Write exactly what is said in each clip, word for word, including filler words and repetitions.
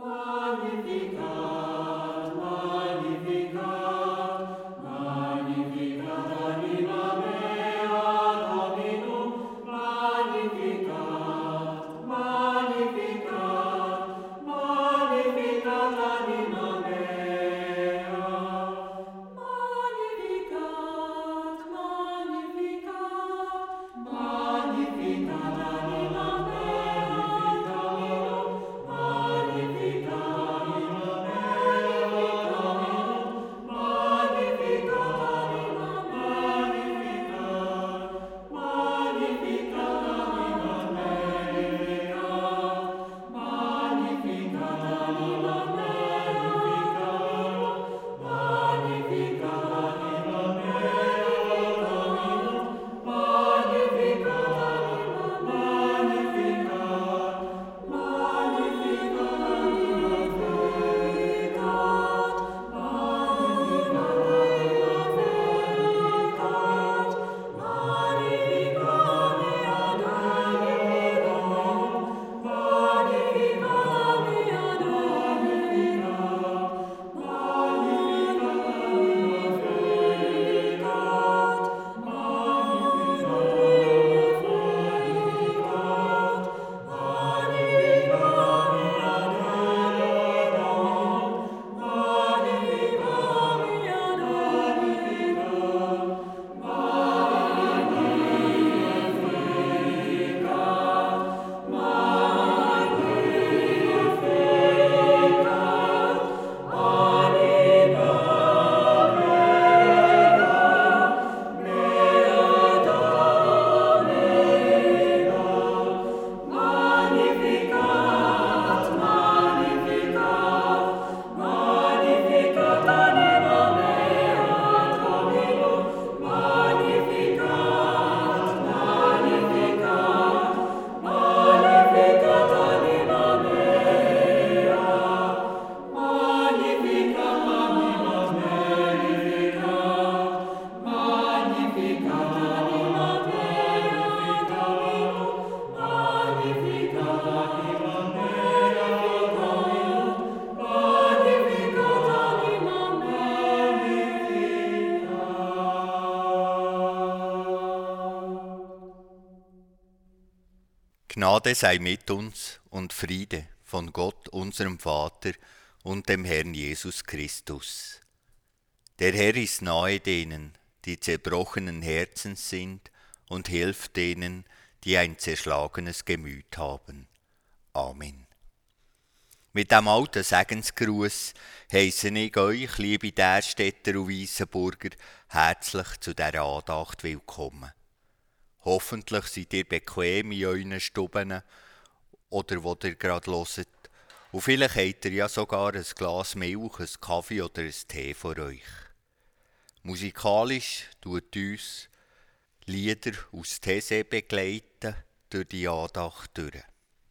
Gnade sei mit uns und Friede von Gott, unserem Vater und dem Herrn Jesus Christus. Der Herr ist nahe denen, die zerbrochenen Herzens sind, und hilft denen, die ein zerschlagenes Gemüt haben. Amen. Mit dem alten Segensgruß heisse ich euch, liebe Därstetter und Weissenburger, herzlich zu dieser Andacht willkommen. Hoffentlich seid ihr bequem in euren Stuben oder wo ihr gerade hört. Und vielleicht habt ihr ja sogar ein Glas Milch, einen Kaffee oder einen Tee vor euch. Musikalisch tut uns Lieder aus These begleiten durch die Andacht durch.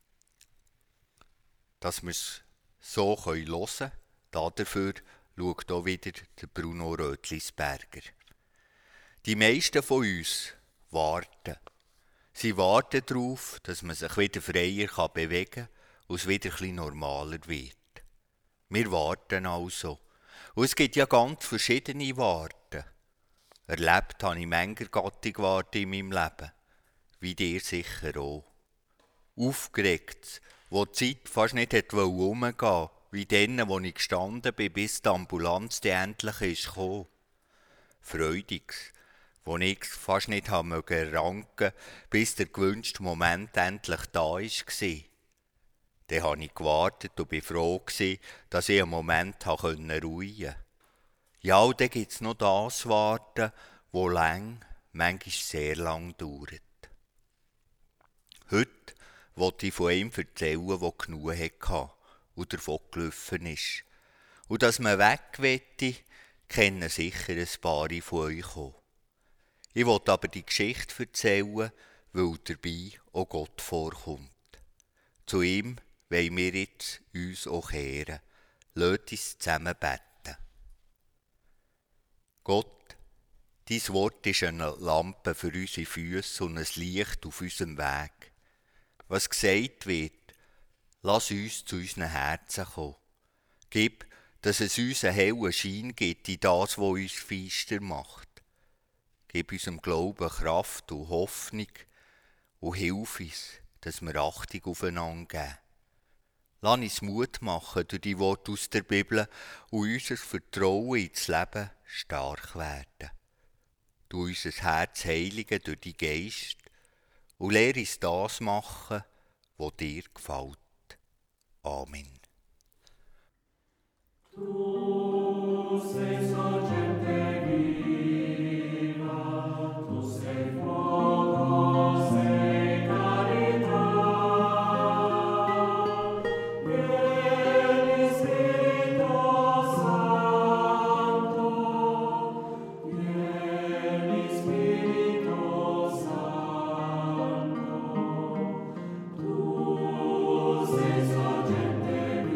Dass wir es so hören können, dafür schaut auch wieder der Bruno Rötlisberger. Die meisten von uns warten. Sie warten darauf, dass man sich wieder freier bewegen kann und es wieder etwas normaler wird. Wir warten also. Und es gibt ja ganz verschiedene Warten. Erlebt habe ich manche Gattung Warten in meinem Leben. Wie dir sicher auch. Aufgeregt, wo die Zeit fast nicht herumgehen wollte, wie denen, wo ich gestanden bin, bis die Ambulanz die endlich ist gekommen. Freudiges, wo ich fast nicht erranken konnte, bis der gewünschte Moment endlich da war. Dann habe ich gewartet und war froh, dass ich einen Moment ruhen konnte. Ja, und dann gibt es noch das Warten, das lang, manchmal sehr lang dauert. Heute wollte ich von einem erzählen, der genug hatte und davon gelaufen ist. Und dass man weg wette, kennen sicher ein paar von euch auch. Ich will aber die Geschichte erzählen, weil dabei auch Gott vorkommt. Zu ihm wollen wir jetzt uns auch kehren. Lasst uns zusammen beten. Gott, dein Wort ist eine Lampe für unsere Füße und ein Licht auf unserem Weg. Was gesagt wird, Lass uns zu unseren Herzen kommen. Gib, dass es uns einen hellen Schein gibt in das, was uns feister macht. Gib unserem Glauben Kraft und Hoffnung und hilf uns, dass wir Achtung aufeinander geben. Lass uns Mut machen durch die Worte aus der Bibel und unser Vertrauen ins Leben stark werden. Du unser Herz heiligen durch die Geist und lehre uns das machen, was dir gefällt. Amen. Tu sei sorgente viva, tu sei fuoco, sei carità. Vieni Spirito Santo, vieni Spirito Santo. Tu sei sorgente viva.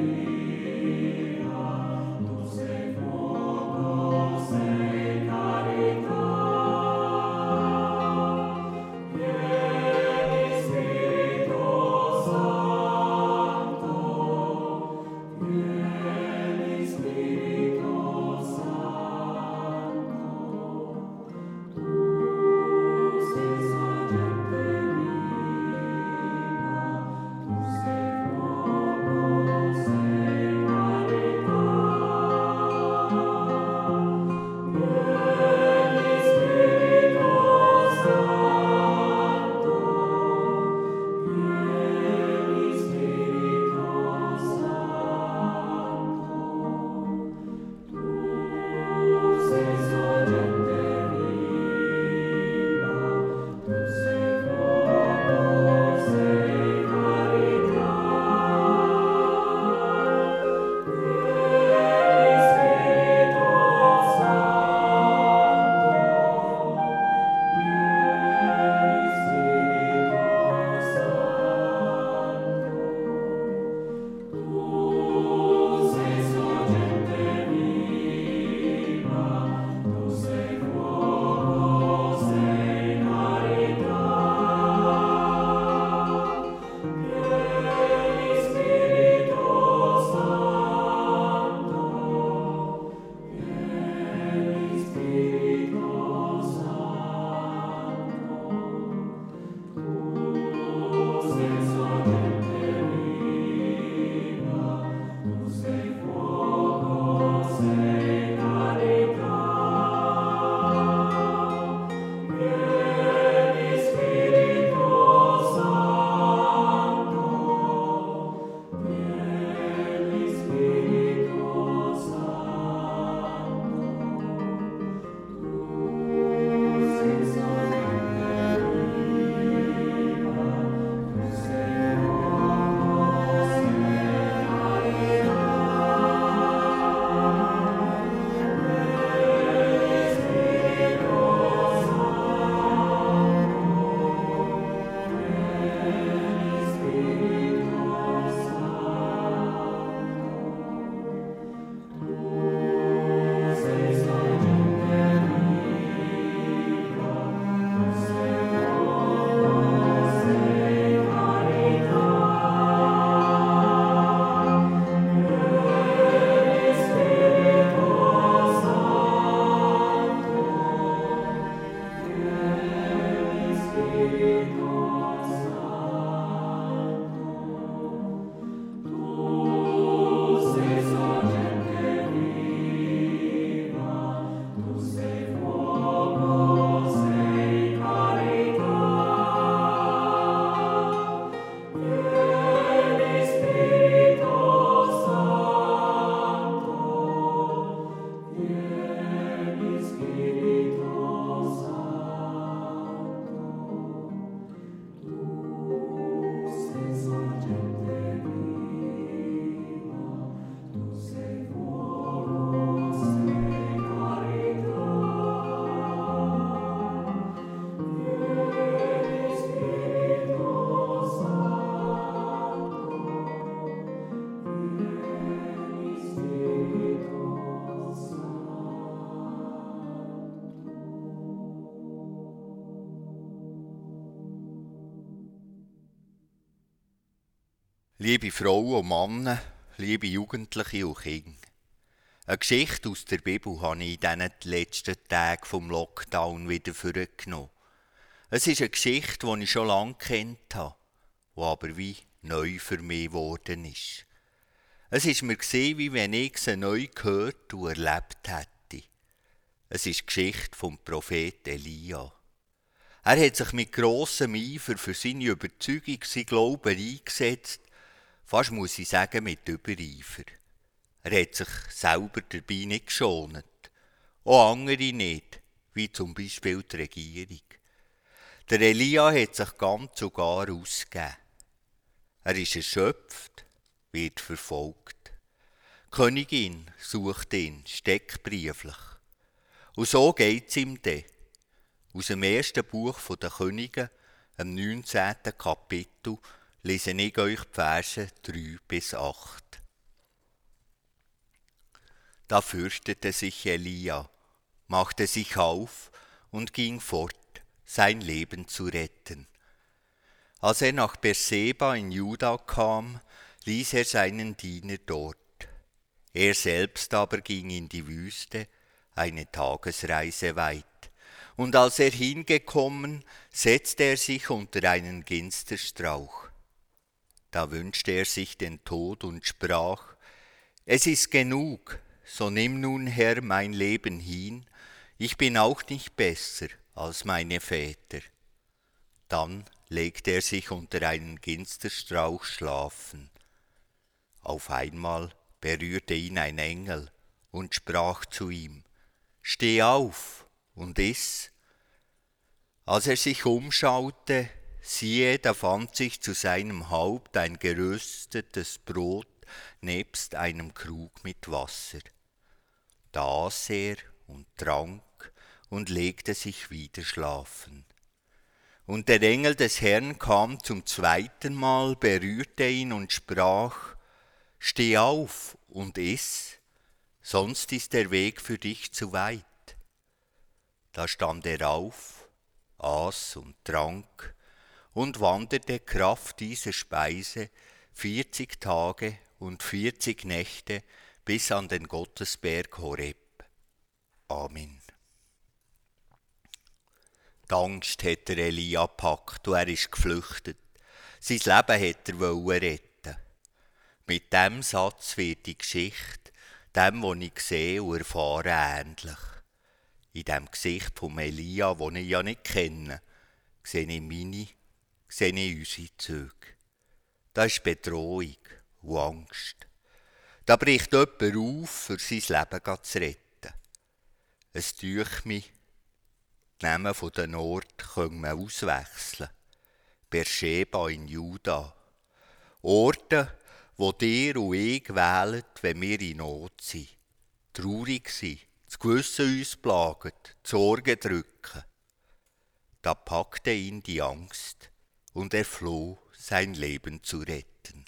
Liebe Frauen und Männer, liebe Jugendliche und Kinder. Eine Geschichte aus der Bibel habe ich in diesen letzten Tagen vom Lockdown wieder vorgenommen. Es ist eine Geschichte, die ich schon lange kennt habe, die aber wie neu für mich geworden ist. Es ist mir gesehen, wie wenn ich sie neu gehört und erlebt hätte. Es ist die Geschichte vom Prophet Elia. Er hat sich mit grossem Eifer für seine Überzeugung, sein Glauben eingesetzt, fast muss ich sagen mit Übereifer. Er hat sich selber dabei nicht geschont, auch andere nicht, wie zum Beispiel die Regierung. Der Elia hat sich ganz und gar ausgegeben. Er ist erschöpft, wird verfolgt. Die Königin sucht ihn steckbrieflich. Und so geht es ihm dann. Aus dem ersten Buch der Könige, im neunzehnten Kapitel, lese ich euch die Verse drei bis acht. Da fürchtete sich Elia, machte sich auf und ging fort, sein Leben zu retten. Als er nach Beerseba in Juda kam, ließ er seinen Diener dort. Er selbst aber ging in die Wüste, eine Tagesreise weit. Und als er hingekommen, setzte er sich unter einen Ginsterstrauch. Da wünschte er sich den Tod und sprach: Es ist genug, so nimm nun, Herr, mein Leben hin, ich bin auch nicht besser als meine Väter. Dann legte er sich unter einen Ginsterstrauch schlafen. Auf einmal berührte ihn ein Engel und sprach zu ihm: Steh auf und iss. Als er sich umschaute, siehe, da fand sich zu seinem Haupt ein geröstetes Brot nebst einem Krug mit Wasser. Da aß er und trank und legte sich wieder schlafen. Und der Engel des Herrn kam zum zweiten Mal, berührte ihn und sprach: Steh auf und iss, sonst ist der Weg für dich zu weit. Da stand er auf, aß und trank und wanderte Kraft dieser Speise vierzig Tage und vierzig Nächte bis an den Gottesberg Horeb. Amen. Die Angst hat der Elia gepackt und er ist geflüchtet. Sein Leben wollte er retten. Mit diesem Satz wird die Geschichte dem, was ich sehe und erfahre, ähnlich. In dem Gesicht von Elia, das ich ja nicht kenne, sehe ich meine, sehe ich unsere Züge. Da ist Bedrohung und Angst. Da bricht jemand auf, für sein Leben zu retten. Es täuscht mich, die Namen der Orte können wir auswechseln. Beersheba in Juda. Orte, wo dir und ich wählen, wenn wir in Not sind. Traurig sind, das Gewissen uns plagt, die Sorgen drücken. Da packte ihn die Angst und er floh, sein Leben zu retten.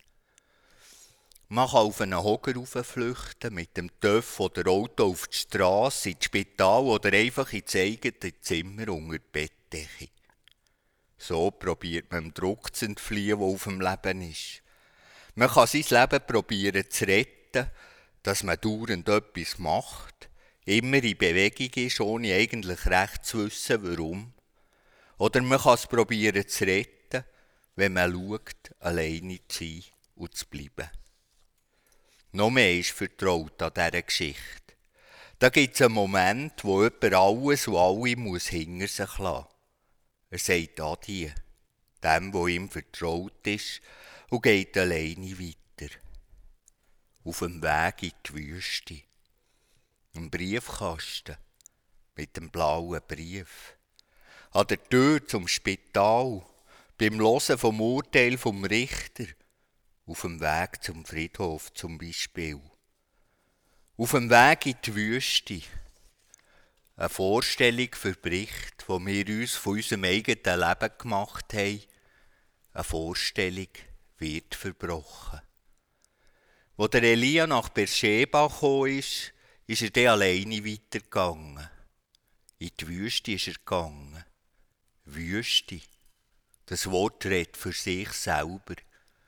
Man kann auf einen Hocker flüchten, mit dem Töff oder Auto auf die Strasse, ins Spital oder einfach ins eigene Zimmer unter die Bettdecke. So probiert man dem Druck zu entfliehen, der auf dem Leben ist. Man kann sein Leben probieren zu retten, dass man dauernd etwas macht, immer in Bewegung ist, ohne eigentlich recht zu wissen, warum. Oder man kann es probieren zu retten, wenn man schaut, alleine zu sein und zu bleiben. Noch mehr ist vertraut an dieser Geschichte. Da gibt es einen Moment, wo jemand alles und alle muss hinter sich lassen. Er sagt Adieu, dem, wo ihm vertraut ist, und geht alleine weiter. Auf dem Weg in die Wüste. Im Briefkasten mit dem blauen Brief. An der Tür zum Spital, beim Hören vom Urteil vom Richter. Auf dem Weg zum Friedhof zum Beispiel. Auf dem Weg in die Wüste. Eine Vorstellung verbricht, die wir uns von unserem eigenen Leben gemacht haben. Eine Vorstellung wird verbrochen. Als der Elia nach Beersheba gekommen ist, ist er dann alleine weitergegangen. In die Wüste ist er gegangen. Wüste. Das Wort redet für sich selber.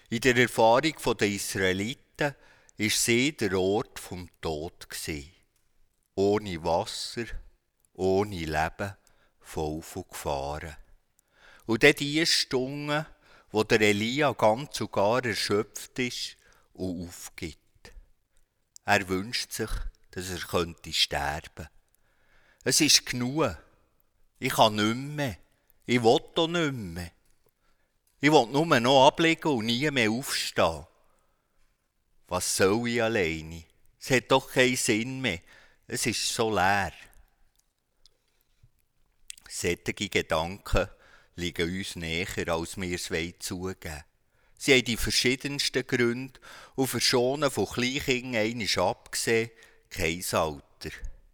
In der Erfahrung der Israeliten war sie der Ort vom Tod gewesen. Ohne Wasser, ohne Leben, voll von Gefahren. Und dann die Stunden, wo der Elia ganz und gar erschöpft ist und aufgibt. Er wünscht sich, dass er könnte sterben. Es ist genug. Ich kann nicht mehr. Ich will auch nicht mehr. Ich will nur noch ablegen und nie mehr aufstehen. Was soll ich alleine? Es hat doch keinen Sinn mehr. Es ist so leer. Solche Gedanken liegen uns näher, als wir es zugeben wollen. Sie haben die verschiedensten Gründe und verschonen von Kleinkindern einmal abgesehen, kein Alter. Die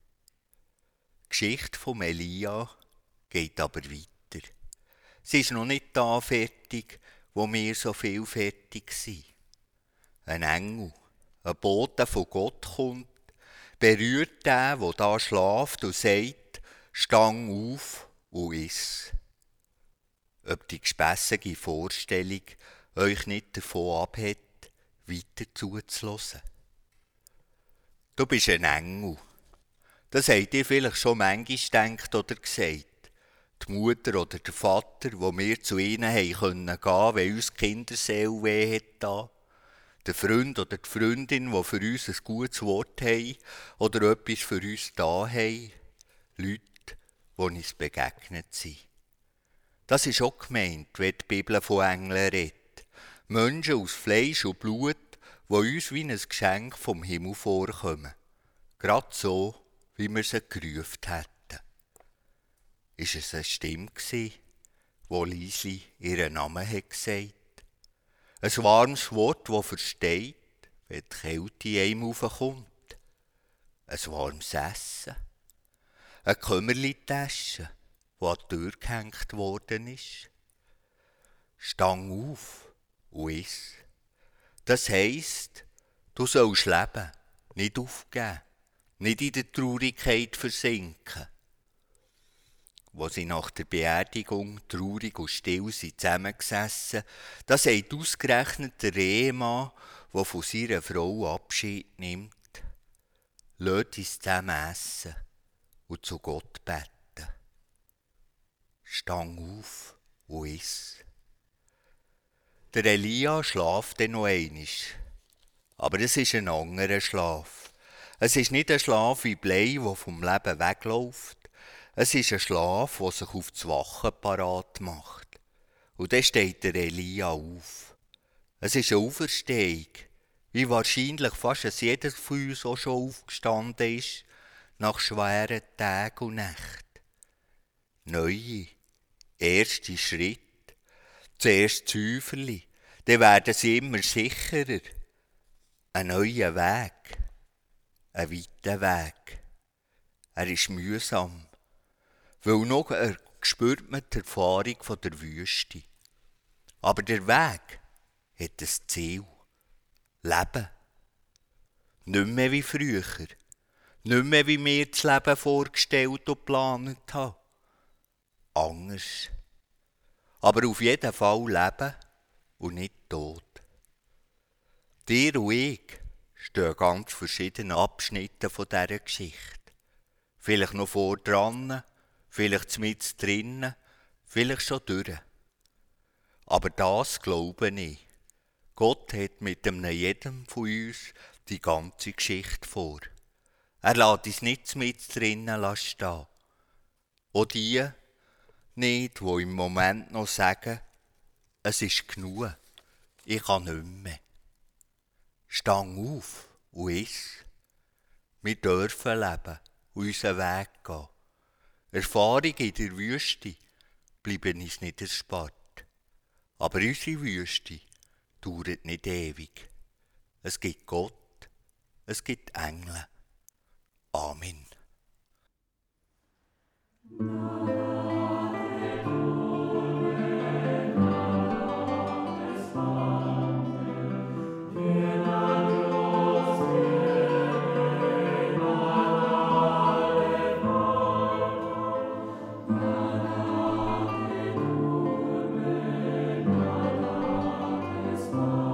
Geschichte von Elia geht aber weiter. Sie ist noch nicht da fertig, wo wir so viel fertig sind. Ein Engel, ein Bote von Gott kommt, berührt den, der da schlaft und sagt, stang auf und iss. Ob die gespässige Vorstellung euch nicht davon abhält, weiter zuzuhören. Du bist ein Engel. Das habt ihr vielleicht schon manchmal gedacht oder gesagt. Die Mutter oder der Vater, wo wir zu ihnen haben können gehen, wenn uns die Kinderseele weh hat da. Der Freund oder die Freundin, die für uns ein gutes Wort haben oder etwas für uns da haben. Leute, die uns begegnet sind. Das ist auch gemeint, wenn die Bibel von Engeln redet. Menschen aus Fleisch und Blut, die uns wie ein Geschenk vom Himmel vorkommen. Gerade so, wie wir sie gerufen hätten. Ist es eine Stimme gewesen, die leise ihren Namen hat gesagt? Ein warmes Wort, das versteht, wenn die Kälte in einem raufkommt. Ein warmes Essen. Eine Kümmerli-Tasche, die an die Tür gehängt worden ist. Stang auf und iss. Das heisst, du sollst leben, nicht aufgeben, nicht in der Traurigkeit versinken. Wo sie nach der Beerdigung traurig und still sind zusammengesessen, da sagt ausgerechnet der Ehemann, der von seiner Frau Abschied nimmt, lasst uns zusammen essen und zu Gott beten. Stang auf und iss. Der Elia schlaft dann noch einmal. Aber es ist ein anderer Schlaf. Es ist nicht ein Schlaf wie Blei, der vom Leben wegläuft. Es ist ein Schlaf, der sich auf das Wachen parat macht. Und dann steht der Elia auf. Es ist eine Auferstehung, wie wahrscheinlich fast jeder von uns auch schon aufgestanden ist, nach schweren Tagen und Nächten. Neue, erste Schritt, zuerst Zäuferli, dann werden sie immer sicherer. Ein neuer Weg, ein weiter Weg. Er ist mühsam, weil noch er spürt man die Erfahrung von der Wüste. Aber der Weg hat ein Ziel. Leben. Nicht mehr wie früher. Nicht mehr wie wir das Leben vorgestellt und geplant haben. Anders. Aber auf jeden Fall Leben und nicht Tod. Dir und ich stehen ganz verschiedene Abschnitte von dieser Geschichte. Vielleicht noch vor dran, vielleicht mit drinnen, vielleicht schon durch. Aber das glaube ich. Gott hat mit einem jedem von uns die ganze Geschichte vor. Er lässt uns nicht mit drinnen stehen. Auch die nicht, die im Moment noch sagen, es ist genug, ich kann nicht mehr. Stang auf und iss. Wir dürfen leben und unseren Weg gehen. Erfahrungen in der Wüste bleiben uns nicht erspart. Aber unsere Wüste dauert nicht ewig. Es gibt Gott, es gibt Engel. Amen. Amen.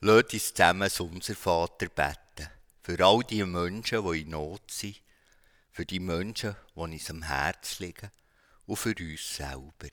Lasst uns zusammen das Unser-Vater beten. Für all die Menschen, die in Not sind, für die Menschen, die uns am Herz liegen und für uns selber.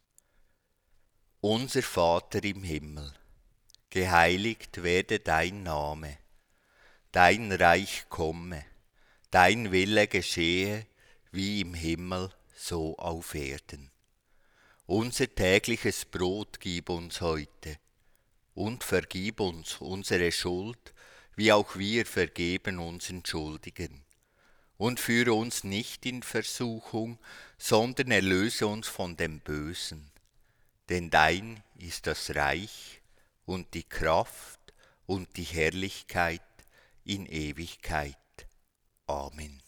Unser Vater im Himmel, geheiligt werde dein Name, dein Reich komme, dein Wille geschehe, wie im Himmel, so auf Erden. Unser tägliches Brot gib uns heute und vergib uns unsere Schuld, wie auch wir vergeben unseren Schuldigen. Und führe uns nicht in Versuchung, sondern erlöse uns von dem Bösen. Denn dein ist das Reich und die Kraft und die Herrlichkeit in Ewigkeit. Amen.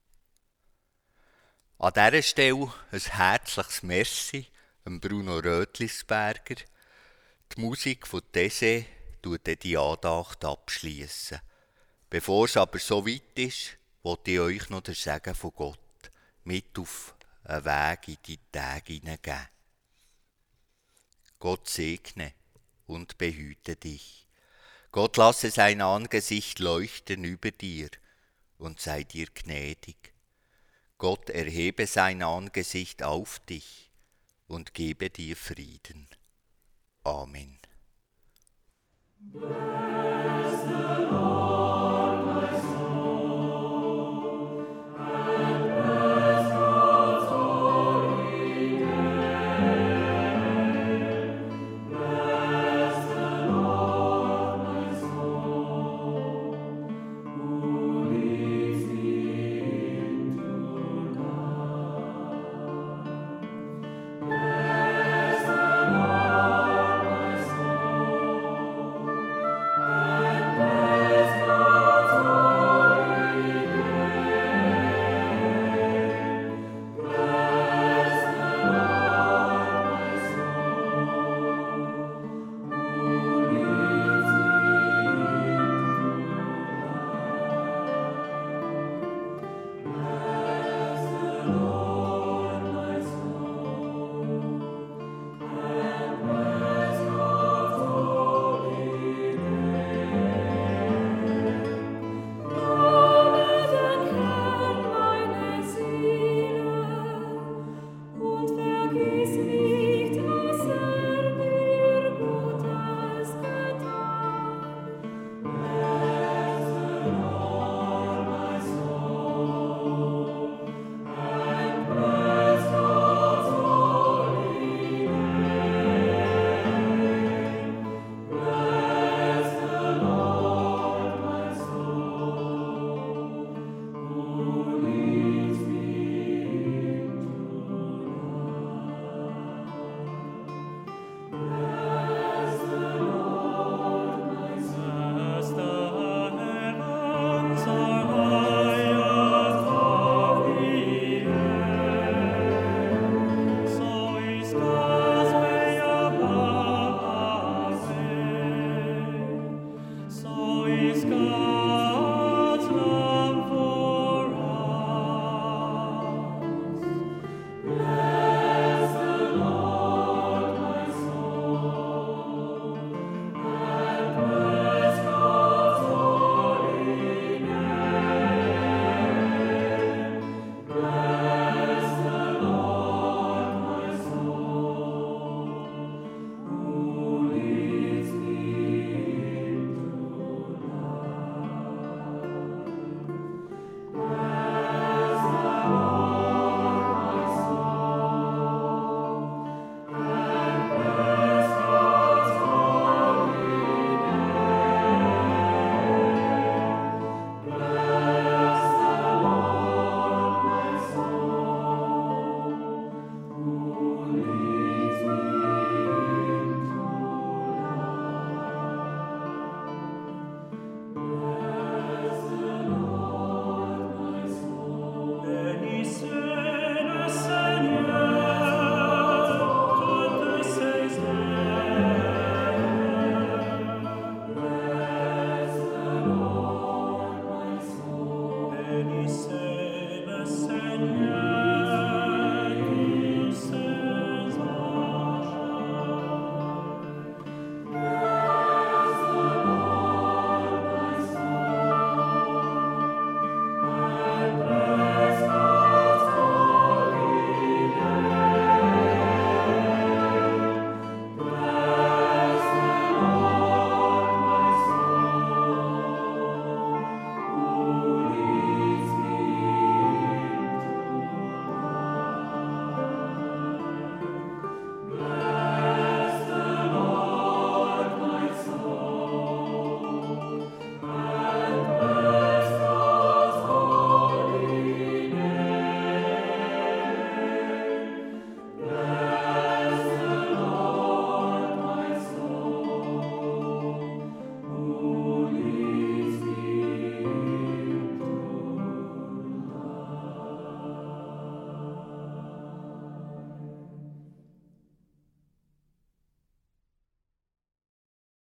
An dieser Stelle ein herzliches Merci an Bruno Rötlisberger. Die Musik von Tese tut die Andacht abschließen. Bevor es aber so weit ist, wollte ich euch noch den Segen von Gott mit auf einen Weg in die Tage hineingeben. Gott segne und behüte dich. Gott lasse sein Angesicht leuchten über dir und sei dir gnädig. Gott erhebe sein Angesicht auf dich und gebe dir Frieden. Amen.